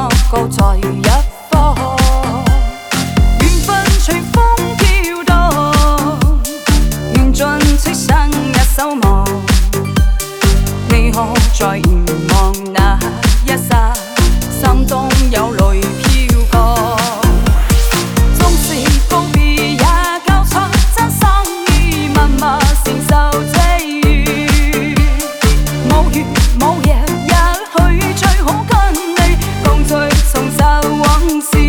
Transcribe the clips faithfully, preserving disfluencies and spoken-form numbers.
各在一方，緣分隨風飄蕩，緣盡此生一守望。你可在凝望那一剎，心中有淚飄過。縱是告別也交出真心意，默默承受際遇。冇月冇夜，也許最好跟你共聚重拾往事。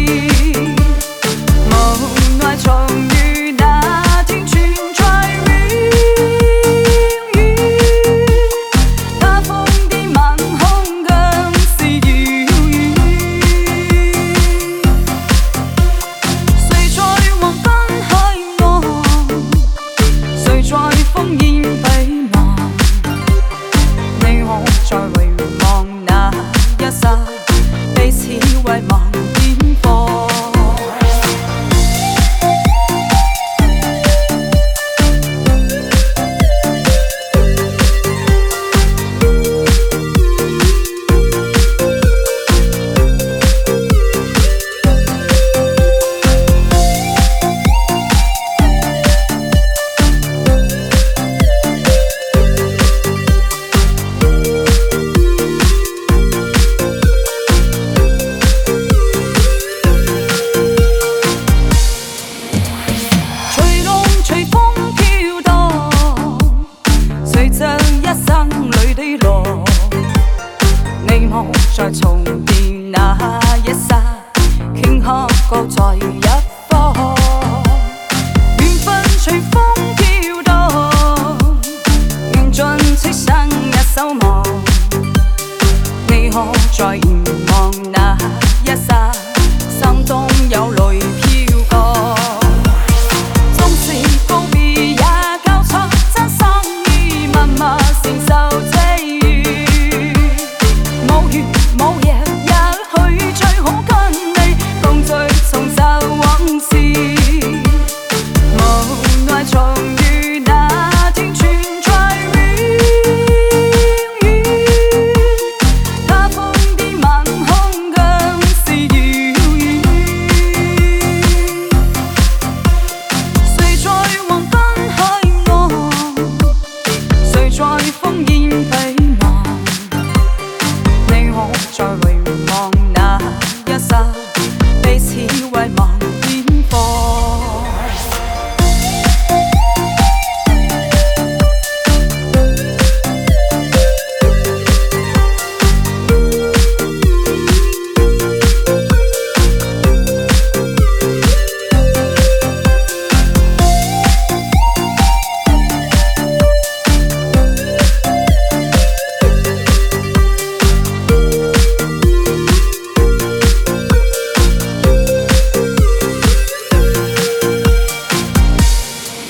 無奈重遇那天存在亂雨，他風的晚空更是遙遠。誰在黃昏海岸，誰在烽煙彼岸？你可在回望那一剎，彼此遺忘點播。在重疊那一剎，頃刻各在一